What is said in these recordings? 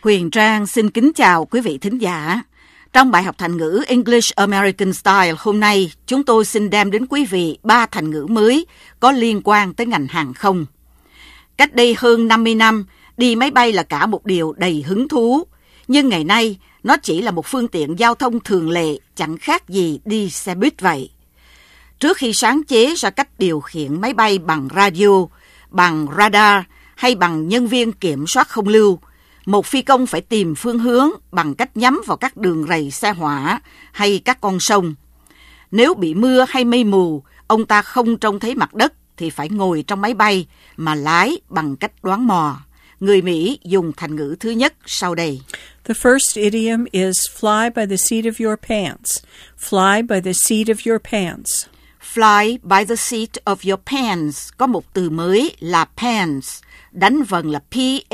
Huyền Trang xin kính chào quý vị thính giả. Trong bài học thành ngữ English American Style hôm nay, chúng tôi xin đem đến quý vị 3 thành ngữ mới có liên quan tới ngành hàng không. Cách đây hơn 50 năm, đi máy bay là cả một điều đầy hứng thú. Nhưng ngày nay, nó chỉ là một phương tiện giao thông thường lệ, chẳng khác gì đi xe buýt vậy. Trước khi sáng chế ra cách điều khiển máy bay bằng radio, bằng radar hay bằng nhân viên kiểm soát không lưu, một phi công phải tìm phương hướng bằng cách nhắm vào các đường rầy xe hỏa hay các con sông. Nếu bị mưa hay mây mù, ông ta không trông thấy mặt đất thì phải ngồi trong máy bay mà lái bằng cách đoán mò. Người Mỹ dùng thành ngữ thứ nhất sau đây. The first idiom is fly by the seat of your pants. Fly by the seat of your pants. Fly by the seat of your pants có một từ mới là pants, đánh vần là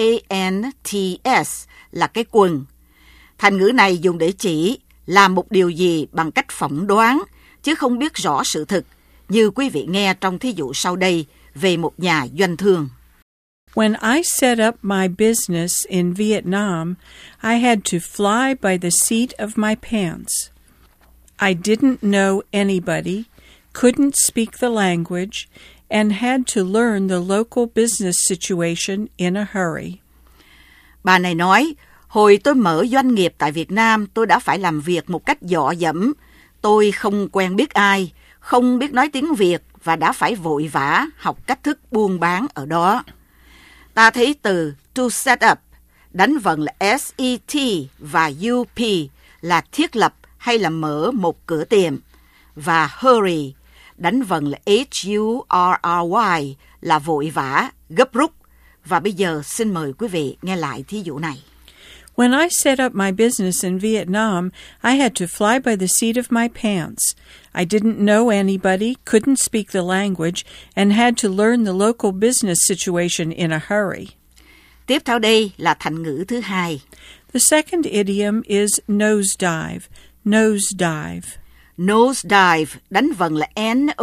P-A-N-T-S, là cái quần. Thành ngữ này dùng để chỉ làm một điều gì bằng cách phỏng đoán, chứ không biết rõ sự thực, như quý vị nghe trong thí dụ sau đây về một nhà doanh thương. When I set up my business in Vietnam, I had to fly by the seat of my pants. I didn't know anybody, couldn't speak the language, and had to learn the local business situation in a hurry. Bà này nói, hồi tôi mở doanh nghiệp tại Việt Nam, tôi đã phải làm việc một cách dọ dẫm. Tôi không quen biết ai, không biết nói tiếng Việt và đã phải vội vã học cách thức buôn bán ở đó. Ta thấy từ to set up, đánh vần là S-E-T và U-P là thiết lập hay là mở một cửa tiệm, và hurry, đánh vần là H-U-R-R-Y là vội vã, gấp rút. Và bây giờ xin mời quý vị nghe lại thí dụ này. When I set up my business in Vietnam, I had to fly by the seat of my pants. I didn't know anybody, couldn't speak the language, and had to learn the local business situation in a hurry. Tiếp theo đây là thành ngữ thứ hai. The second idiom is nosedive. Nosedive. Nosedive, đánh vần là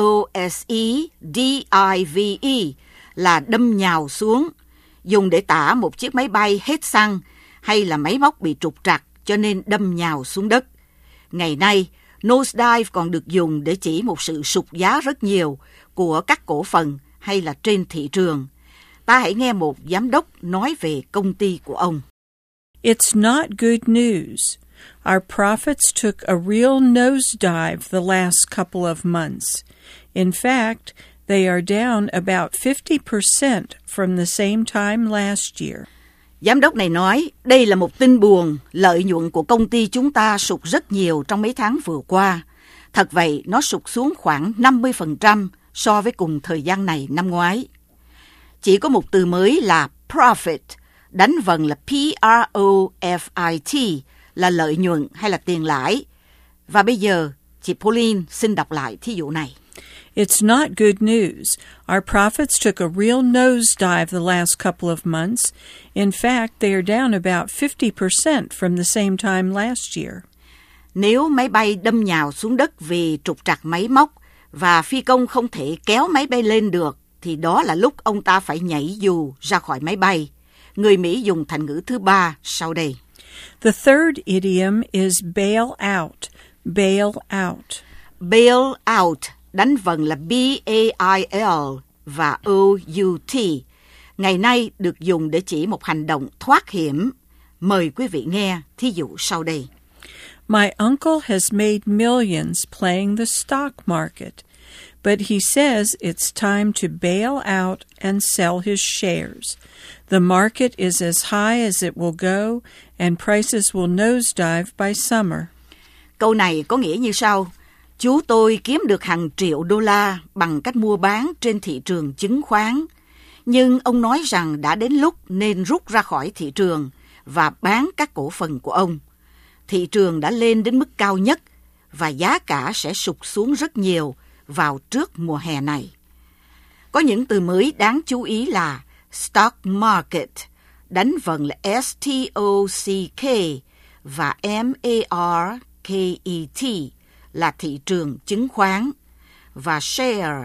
N-O-S-E-D-I-V-E, là đâm nhào xuống, dùng để tả một chiếc máy bay hết xăng hay là máy móc bị trục trặc cho nên đâm nhào xuống đất. Ngày nay, nosedive còn được dùng để chỉ một sự sụt giá rất nhiều của các cổ phần hay là trên thị trường. Ta hãy nghe một giám đốc nói về công ty của ông. It's not good news. Our profits took a real nosedive the last couple of months. In fact, they are down about 50% from the same time last year. Giám đốc này nói, đây là một tin buồn, lợi nhuận của công ty chúng ta sụt rất nhiều trong mấy tháng vừa qua. Thật vậy, nó sụt xuống khoảng 50% so với cùng thời gian này năm ngoái. Chỉ có một từ mới là profit, đánh vần là P-R-O-F-I-T, là lợi nhuận hay là tiền lãi. Và bây giờ, chị Pauline xin đọc lại thí dụ này. It's not good news. Our profits took a real nosedive the last couple of months. In fact, they are down about 50% from the same time last year. Nếu máy bay đâm nhào xuống đất vì trục trặc máy móc và phi công không thể kéo máy bay lên được, thì đó là lúc ông ta phải nhảy dù ra khỏi máy bay. Người Mỹ dùng thành ngữ thứ ba sau đây. The third idiom is bail out. Bail out. Bail out, đánh vần là B-A-I-L và O-U-T. Ngày nay được dùng để chỉ một hành động thoát hiểm. Mời quý vị nghe thí dụ sau đây. My uncle has made millions playing the stock market, but he says it's time to bail out and sell his shares. The market is as high as it will go, and prices will nosedive by summer. Câu này có nghĩa như sau. Chú tôi kiếm được hàng triệu đô la bằng cách mua bán trên thị trường chứng khoán. Nhưng ông nói rằng đã đến lúc nên rút ra khỏi thị trường và bán các cổ phần của ông. Thị trường đã lên đến mức cao nhất và giá cả sẽ sụt xuống rất nhiều vào trước mùa hè này. Có những từ mới đáng chú ý là stock market, đánh vần là S-T-O-C-K và M-A-R-K-E-T là thị trường chứng khoán, và share,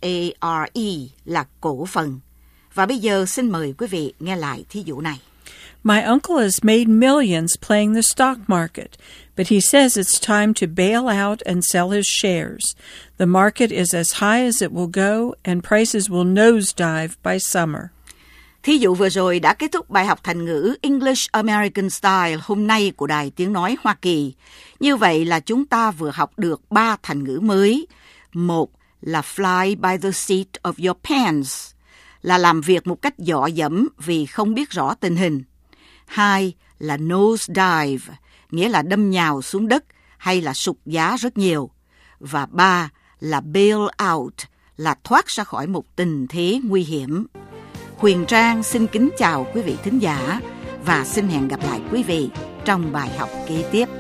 S-H-A-R-E là cổ phần. Và bây giờ xin mời quý vị nghe lại thí dụ này. My uncle has made millions playing the stock market, but he says it's time to bail out and sell his shares. The market is as high as it will go, and prices will nosedive by summer. Thí dụ vừa rồi đã kết thúc bài học thành ngữ English American Style hôm nay của Đài Tiếng Nói Hoa Kỳ. Như vậy là chúng ta vừa học được 3 thành ngữ mới. Một là fly by the seat of your pants, là làm việc một cách dọ dẫm vì không biết rõ tình hình. 2 là nosedive, nghĩa là đâm nhào xuống đất hay là sụt giá rất nhiều. Và 3 là bail out, là thoát ra khỏi một tình thế nguy hiểm. Huyền Trang xin kính chào quý vị thính giả và xin hẹn gặp lại quý vị trong bài học kế tiếp.